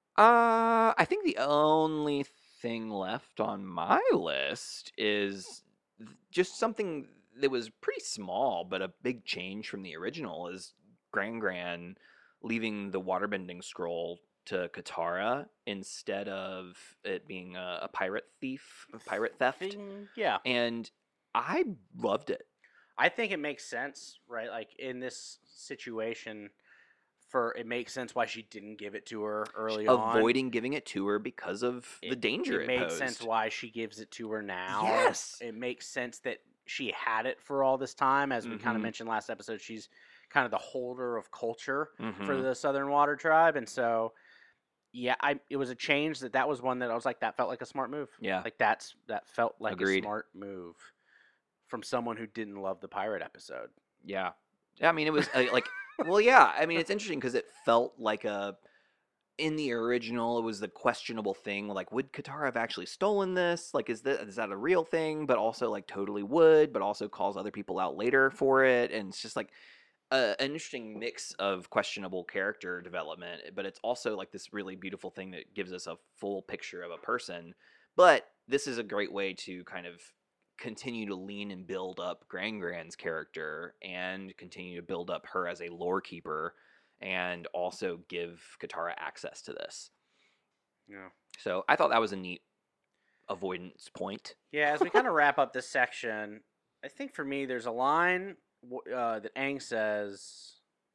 S1: I think the only thing left on my list is just something that was pretty small, but a big change from the original is Gran leaving the waterbending scroll to Katara instead of it being a pirate theft.
S2: Yeah.
S1: And I loved it.
S2: I think it makes sense, right? Like in this situation, it makes sense why she didn't give it to her early on.
S1: Avoiding giving it to her because of the danger it
S2: makes
S1: posed.
S2: sense why she gives it to her now.
S1: Yes.
S2: It makes sense that she had it for all this time. As we kind of
S1: Mhm.
S2: mentioned last episode, she's kind of the holder of culture for
S1: Mhm.
S2: the Southern Water Tribe. And so, yeah, it was a change that was one that I was like, that felt like a smart move.
S1: Yeah.
S2: Like that felt like
S1: Agreed.
S2: a smart move from someone who didn't love the pirate episode.
S1: Yeah. I mean, it was like, well, yeah. I mean, it's interesting because it felt like in the original, it was the questionable thing. Like, would Katara have actually stolen this? Like, is that a real thing? But also, like, totally would, but also calls other people out later for it. And it's just like an interesting mix of questionable character development. But it's also like this really beautiful thing that gives us a full picture of a person. But this is a great way to kind of continue to lean and build up Gran's character and continue to build up her as a lore keeper and also give Katara access to this.
S2: Yeah.
S1: So I thought that was a neat avoidance point.
S2: Yeah, as we kind of wrap up this section, I think for me, there's a line that Aang says,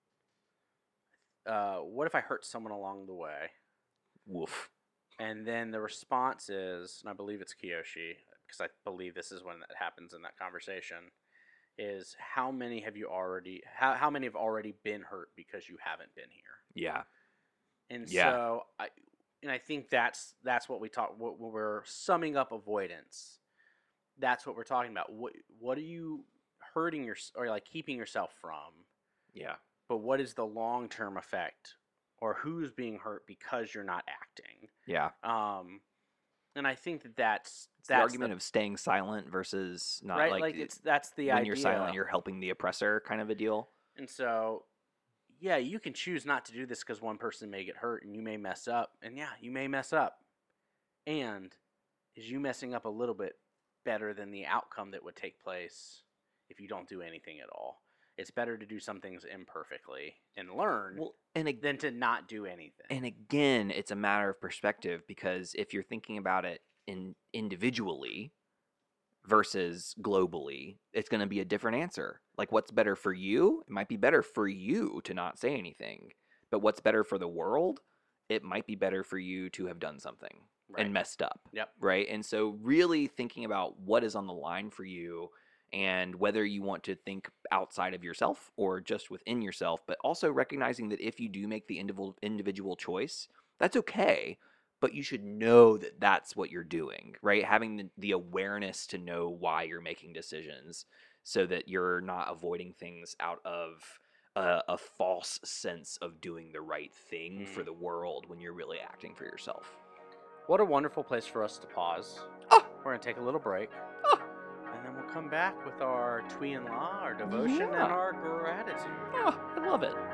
S2: what if I hurt someone along the way?
S1: Woof.
S2: And then the response is, and I believe it's Kyoshi, because I believe this is when that happens in that conversation, is how many have you already how many have already been hurt because you haven't been here.
S1: Yeah.
S2: And
S1: Yeah.
S2: so I think that's what we talk what we're summing up avoidance. That's what we're talking about. What are you hurting your or like keeping yourself from?
S1: Yeah.
S2: But what is the long-term effect, or who's being hurt because you're not acting?
S1: Yeah.
S2: And I think that's
S1: It's the argument of staying silent versus not
S2: right.
S1: like
S2: That's the
S1: when
S2: idea.
S1: you're silent, you're helping the oppressor kind of a deal.
S2: And so, yeah, you can choose not to do this because one person may get hurt and you may mess up. And yeah, you may mess up. And is you messing up a little bit better than the outcome that would take place if you don't do anything at all? It's better to do some things imperfectly and learn than to not do anything.
S1: And again, it's a matter of perspective, because if you're thinking about it individually versus globally, it's going to be a different answer. Like, what's better for you? It might be better for you to not say anything. But what's better for the world? It might be better for you to have done something and messed up.
S2: Yep.
S1: Right? And so really thinking about what is on the line for you, and whether you want to think outside of yourself or just within yourself, but also recognizing that if you do make the individual choice, that's okay, but you should know that that's what you're doing, right? Having the awareness to know why you're making decisions, so that you're not avoiding things out of a false sense of doing the right thing for the world when you're really acting for yourself.
S2: What a wonderful place for us to pause.
S1: Oh.
S2: We're going to take a little break. And then we'll come back with our Twi and La, our devotion, and
S1: Yeah.
S2: our gratitude.
S1: Oh, I love it.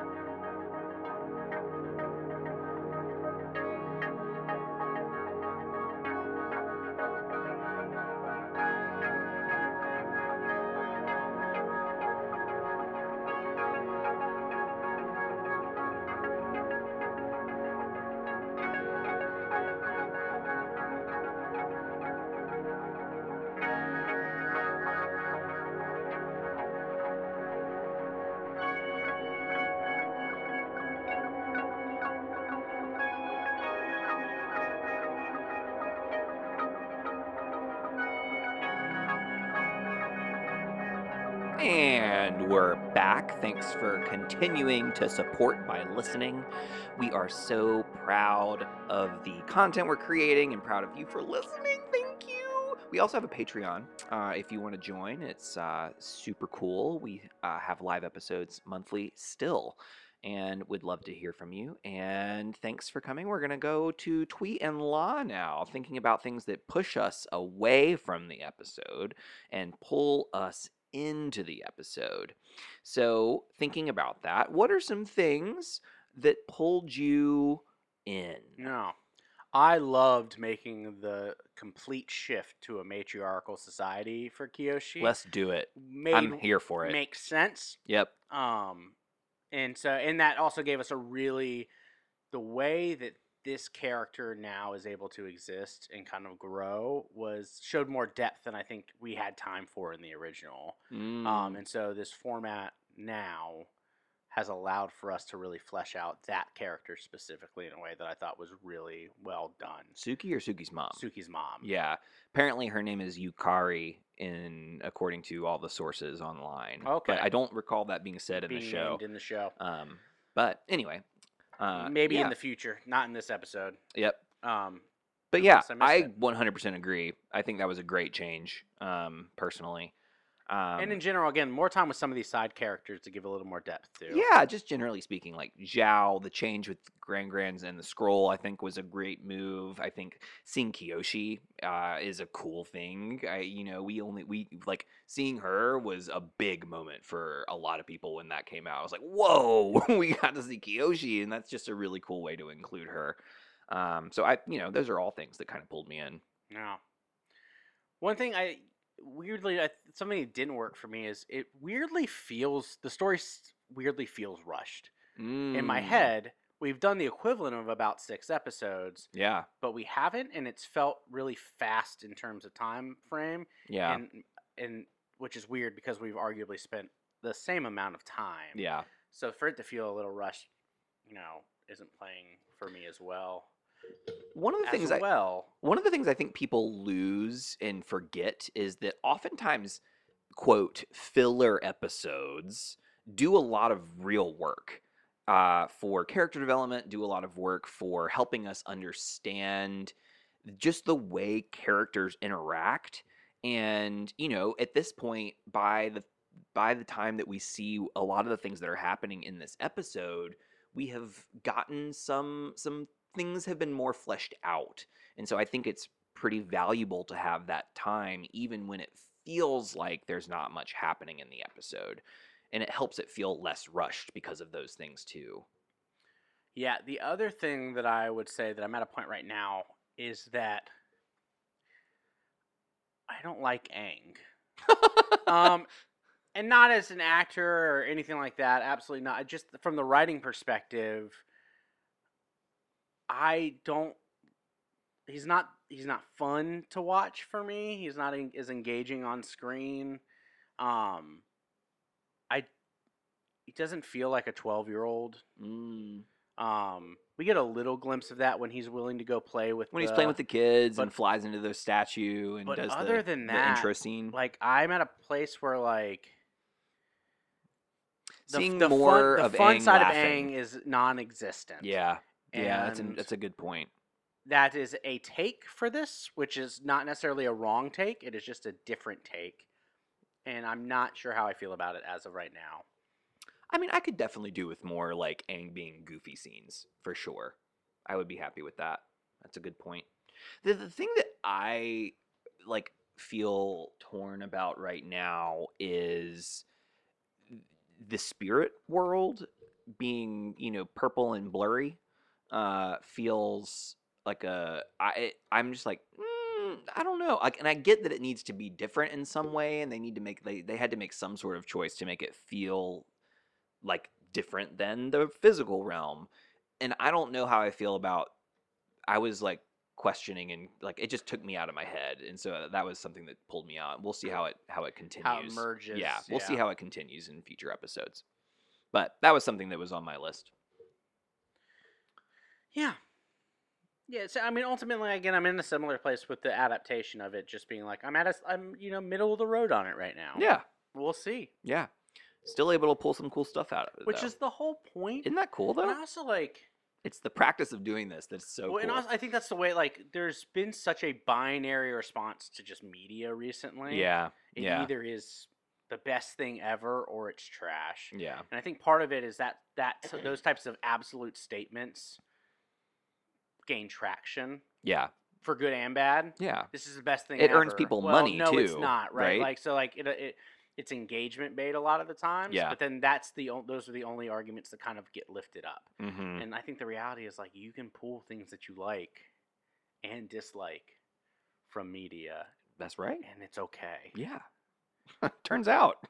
S1: And we're back. Thanks for continuing to support by listening. We are so proud of the content we're creating and proud of you for listening. Thank you. We also have a Patreon. If you want to join, it's super cool. We have live episodes monthly still, and would love to hear from you. And thanks for coming. We're going to go to Twi and La now, thinking about things that push us away from the episode and pull us into the episode. So, thinking about that, what are some things that pulled you in?
S2: No. I loved making the complete shift to a matriarchal society for Kyoshi.
S1: Let's do it. I'm here for it.
S2: Makes sense.
S1: Yep.
S2: And that also gave us the way that this character now is able to exist and kind of grow showed more depth than I think we had time for in the original. And so this format now has allowed for us to really flesh out that character specifically in a way that I thought was really well done.
S1: Suki or Suki's mom?
S2: Suki's mom.
S1: Yeah. Apparently her name is Yukari according to all the sources online.
S2: Okay.
S1: But I don't recall that being said in the show.
S2: Named in the show.
S1: But anyway.
S2: Maybe in the future, not in this episode.
S1: Yep. But yeah, I
S2: it.
S1: 100% agree. I think that was a great change, personally.
S2: And in general, again, more time with some of these side characters to give a little more depth to.
S1: Yeah, just generally speaking, like Zhao, the change with Grands and the scroll, I think was a great move. I think seeing Kyoshi is a cool thing. We like seeing her was a big moment for a lot of people when that came out. I was like, whoa, we got to see Kyoshi, and that's just a really cool way to include her. So those are all things that kind of pulled me in.
S2: Yeah. One thing something that didn't work for me is the story weirdly feels rushed. In my head, we've done the equivalent of about 6 episodes.
S1: Yeah.
S2: But we haven't, and it's felt really fast in terms of time frame.
S1: Yeah.
S2: And which is weird because we've arguably spent the same amount of time.
S1: Yeah.
S2: So for it to feel a little rushed, isn't playing for me as well.
S1: One of the things I think people lose and forget is that oftentimes quote filler episodes do a lot of real work for character development, do a lot of work for helping us understand just the way characters interact. And at this point, by the time that we see a lot of the things that are happening in this episode, we have gotten some things have been more fleshed out. And so I think it's pretty valuable to have that time, even when it feels like there's not much happening in the episode. And it helps it feel less rushed because of those things too.
S2: Yeah, the other thing that I would say that I'm at a point right now is that I don't like Aang. And not as an actor or anything like that, absolutely not. Just from the writing perspective, I don't. He's not fun to watch for me. He's not as engaging on screen. I He doesn't feel like a 12-year-old. We get a little glimpse of that when he's willing to go play with
S1: When he's playing with the kids and flies into their statue and does
S2: other than
S1: the
S2: that,
S1: intro scene.
S2: like I'm at a place where like
S1: Seeing
S2: the
S1: more
S2: fun,
S1: of
S2: the fun
S1: Aang
S2: side
S1: laughing.
S2: of Aang is non-existent.
S1: Yeah,
S2: And
S1: that's a good point.
S2: that is a take for this, which is not necessarily a wrong take. It is just a different take. And I'm not sure how I feel about it as of right now.
S1: I mean, I could definitely do with more like Aang being goofy scenes for sure. I would be happy with that. That's a good point. The thing that I like feel torn about right now is the spirit world being, purple and blurry. Feels like I'm just like I don't know. And I get that it needs to be different in some way, and they had to make some sort of choice to make it feel like different than the physical realm. And I don't know how I feel about. I was like questioning, and like it just took me out of my head, and so that was something that pulled me out. We'll see how it continues.
S2: How it merges.
S1: Yeah, we'll see how it continues in future episodes. But that was something that was on my list.
S2: Yeah. Yeah, so I mean, ultimately, again, I'm in a similar place with the adaptation of it, just being like, I'm middle of the road on it right now.
S1: Yeah,
S2: We'll see.
S1: yeah. Still able to pull some cool stuff out of it,
S2: Which
S1: though.
S2: is the whole point.
S1: Isn't that cool, though?
S2: And I also like.
S1: It's the practice of doing this that's so cool.
S2: And also, I think that's the way. Like, there's been such a binary response to just media recently.
S1: Yeah,
S2: It
S1: yeah,
S2: either is the best thing ever or it's trash.
S1: yeah.
S2: And I think part of it is that those types of absolute statements gain traction
S1: Yeah,
S2: for good and bad.
S1: yeah.
S2: This is the best thing
S1: It
S2: ever.
S1: earns people
S2: Well,
S1: money,
S2: no, it's
S1: too,
S2: not, right?
S1: right?
S2: Like, so, like, it's engagement bait a lot of the times.
S1: Yeah.
S2: But then those are the only arguments that kind of get lifted up.
S1: Mm-hmm.
S2: And I think the reality is, like, you can pull things that you like and dislike from media,
S1: That's right.
S2: and it's okay.
S1: Yeah. Turns out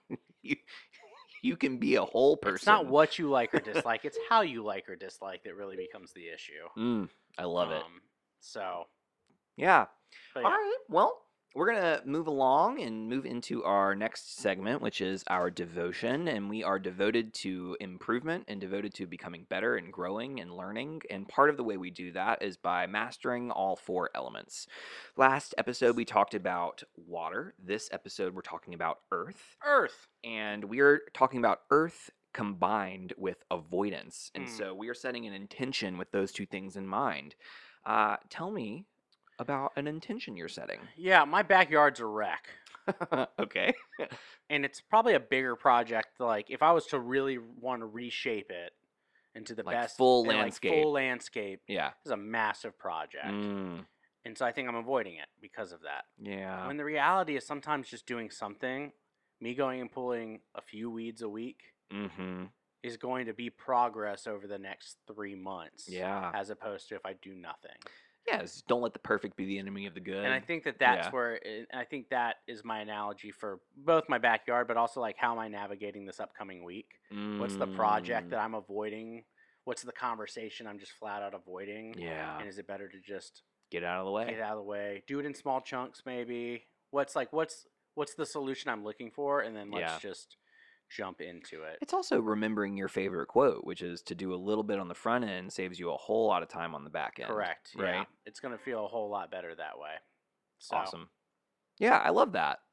S1: you can be a whole person.
S2: It's not what you like or dislike; it's how you like or dislike that really becomes the issue.
S1: I love it.
S2: So,
S1: Yeah.
S2: but
S1: All
S2: yeah.
S1: right. Well, we're going to move along and move into our next segment, which is our devotion. And we are devoted to improvement and devoted to becoming better and growing and learning. And part of the way we do that is by mastering all 4 elements. Last episode, we talked about water. This episode, we're talking about earth.
S2: Earth.
S1: And we're talking about earth combined with avoidance. And so we are setting an intention with those 2 things in mind. Tell me about an intention you're setting.
S2: Yeah, my backyard's a wreck.
S1: Okay.
S2: And it's probably a bigger project. Like, if I was to really want to reshape it into the
S1: Like
S2: best
S1: full
S2: and, like,
S1: landscape.
S2: full landscape,
S1: Yeah.
S2: is a massive project. And so I think I'm avoiding it because of that.
S1: Yeah.
S2: When the reality is sometimes just doing something, me going and pulling a few weeds a week is going to be progress over the next 3 months.
S1: Yeah.
S2: As opposed to if I do nothing.
S1: Yes. Don't let the perfect be the enemy of the good.
S2: And I think that's
S1: Yeah.
S2: where I think that is my analogy for both my backyard, but also like how am I navigating this upcoming week? What's the project that I'm avoiding? What's the conversation I'm just flat out avoiding?
S1: Yeah.
S2: And is it better to just
S1: Get out of the way.
S2: get out of the way? Do it in small chunks, maybe. What's the solution I'm looking for? And then let's just jump into it.
S1: It's also remembering your favorite quote, which is to do a little bit on the front end saves you a whole lot of time on the back end.
S2: Correct.
S1: Right.
S2: Yeah. It's going to feel a whole lot better that way. So.
S1: Awesome. Yeah, I love that.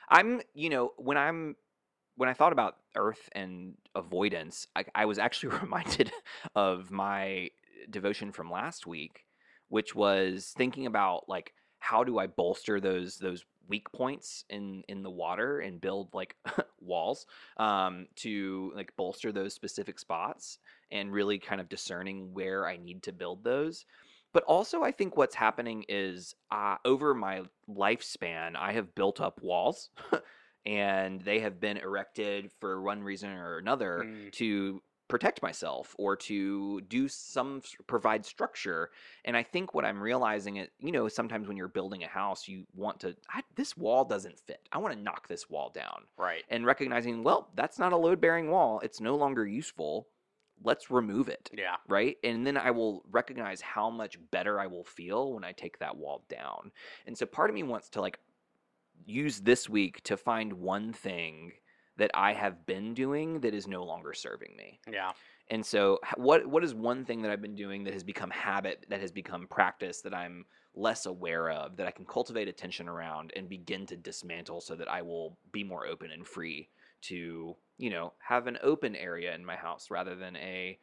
S1: I'm, when I thought about Earth and avoidance, I was actually reminded of my devotion from last week, which was thinking about like how do I bolster those weak points in the water and build like walls to like bolster those specific spots and really kind of discerning where I need to build those. But also, I think what's happening is over my lifespan, I have built up walls and they have been erected for one reason or another
S2: Mm,
S1: to protect myself or to provide structure. And I think what I'm realizing is, sometimes when you're building a house, you want to, this wall doesn't fit, I want to knock this wall down.
S2: right.
S1: And recognizing, well, that's not a load bearing wall, it's no longer useful, let's remove it.
S2: Yeah.
S1: Right. And then I will recognize how much better I will feel when I take that wall down. And so part of me wants to like use this week to find one thing that I have been doing that is no longer serving me.
S2: Yeah.
S1: And so what is one thing that I've been doing that has become habit, that has become practice, that I'm less aware of, that I can cultivate attention around and begin to dismantle so that I will be more open and free to, have an open area in my house rather than a,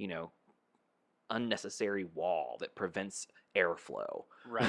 S1: unnecessary wall that prevents airflow.
S2: Right.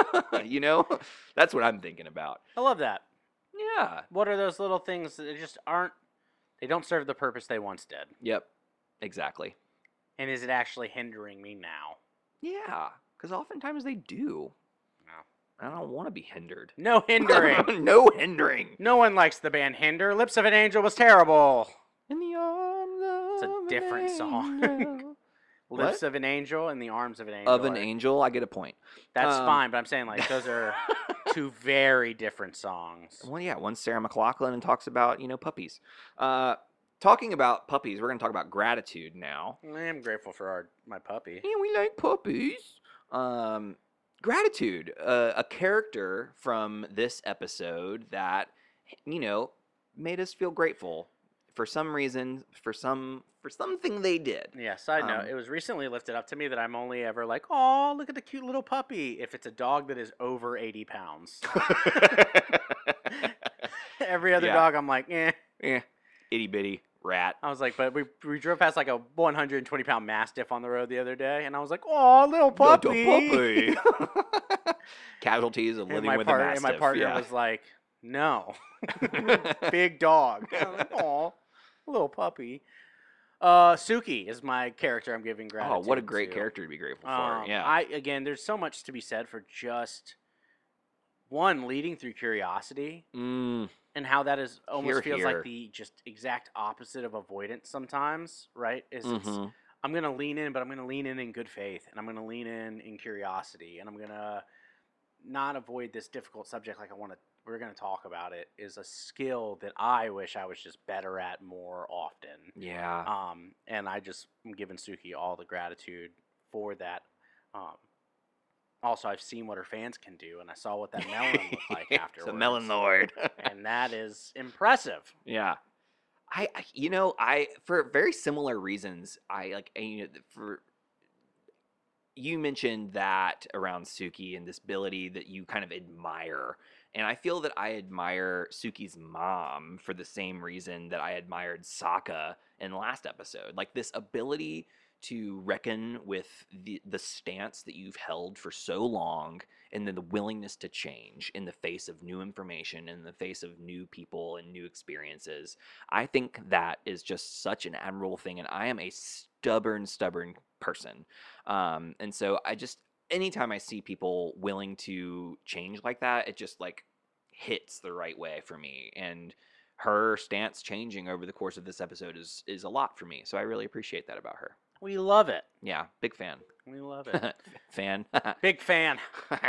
S1: That's what I'm thinking about.
S2: I love that.
S1: Yeah.
S2: What are those little things that just aren't? They don't serve the purpose they once did.
S1: Yep. Exactly.
S2: And is it actually hindering me now?
S1: Yeah. Because oftentimes they do.
S2: No.
S1: I don't want to be hindered.
S2: No hindering.
S1: No hindering.
S2: No one likes the band Hinder. Lips of an Angel was terrible.
S1: In the arms
S2: It's a
S1: of
S2: different
S1: an
S2: song.
S1: angel.
S2: Lips
S1: What?
S2: of an Angel and the Arms of an Angel.
S1: Of an angel, I get a point.
S2: That's
S1: Um,
S2: fine, but I'm saying like those are two very different songs.
S1: Well, yeah, one's Sarah McLachlan and talks about, puppies. Talking about puppies, we're going to talk about gratitude now.
S2: I am grateful for my puppy.
S1: Yeah, we like puppies. Gratitude, a character from this episode that, made us feel grateful for some reason, for something they did.
S2: Yeah, side note,
S1: Um,
S2: it was recently lifted up to me that I'm only ever like, oh, look at the cute little puppy if it's a dog that is over 80 pounds. Every other
S1: Yeah.
S2: dog, I'm like, eh.
S1: Itty bitty rat.
S2: I was like, but we drove past like a 120-pound Mastiff on the road the other day, and I was like, oh, little puppy.
S1: Little puppy. Casualties of
S2: And
S1: living
S2: my,
S1: with
S2: part-
S1: a
S2: and
S1: mastiff.
S2: my partner
S1: yeah.
S2: was like, no. Big dog. I was like, aw, little puppy. Suki is my character I'm giving gratitude
S1: Oh, what a great
S2: to.
S1: character to be grateful for. Yeah.
S2: Again, there's so much to be said for just one leading through curiosity and how that is almost
S1: Hear,
S2: feels
S1: hear.
S2: like the just exact opposite of avoidance sometimes, right? It's
S1: Mhm.
S2: I'm gonna lean in, but I'm gonna lean in good faith, and I'm gonna lean in curiosity, and I'm gonna not avoid this difficult subject like we're gonna talk about it. Is a skill that I wish I was just better at more often.
S1: Yeah.
S2: And I'm giving Suki all the gratitude for that. Also, I've seen what her fans can do, and I saw what that melon looked like
S1: It's
S2: afterwards.
S1: a melon lord.
S2: And that is impressive.
S1: Yeah. I for very similar reasons, I like, for you mentioned that around Suki and this ability that you kind of admire. And I feel that I admire Suki's mom for the same reason that I admired Sokka in the last episode. Like this ability to reckon with the stance that you've held for so long, and then the willingness to change in the face of new information, in the face of new people and new experiences. I think that is just such an admirable thing, and I am a stubborn person. And so anytime I see people willing to change like that, it just like hits the right way for me. And her stance changing over the course of this episode is a lot for me. So I really appreciate that about her.
S2: We love it.
S1: Yeah, big fan.
S2: We love it.
S1: Fan.
S2: Big fan.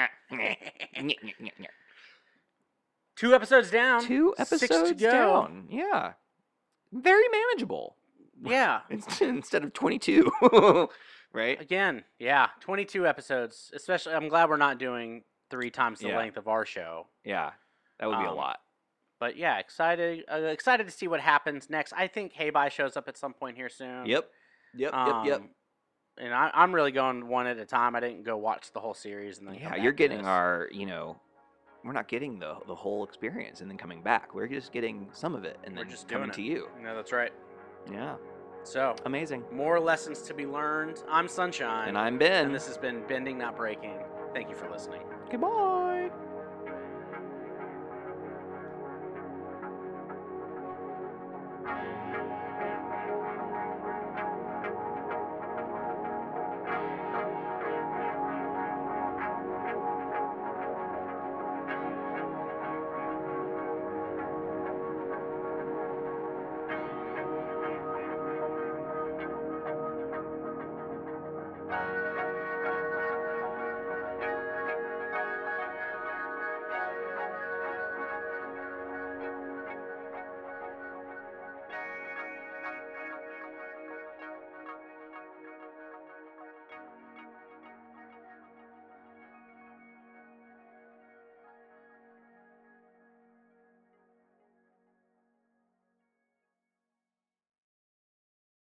S2: 2 episodes down.
S1: 2
S2: 6
S1: episodes
S2: to go.
S1: down. Yeah. Very manageable.
S2: Yeah.
S1: Instead of 22. Right?
S2: Again, yeah. 22 episodes. Especially, I'm glad we're not doing 3 times the
S1: Yeah.
S2: length of our show.
S1: Yeah. That would be a
S2: Um,
S1: lot.
S2: But yeah, excited to see what happens next. I think Hey Bye shows up at some point here soon.
S1: Yep. Yep.
S2: And I'm really going one at a time. I didn't go watch the whole series and then
S1: Yeah,
S2: come
S1: you're
S2: back to
S1: getting
S2: this.
S1: our, getting the whole experience and then coming back. We're just getting some of it and
S2: We're
S1: then
S2: just
S1: coming
S2: doing
S1: to
S2: it.
S1: you.
S2: No, that's right.
S1: Yeah,
S2: So,
S1: amazing.
S2: more lessons to be learned. I'm Sunshine.
S1: And I'm Ben.
S2: And this has been Bending Not Breaking. Thank you for listening.
S1: Goodbye.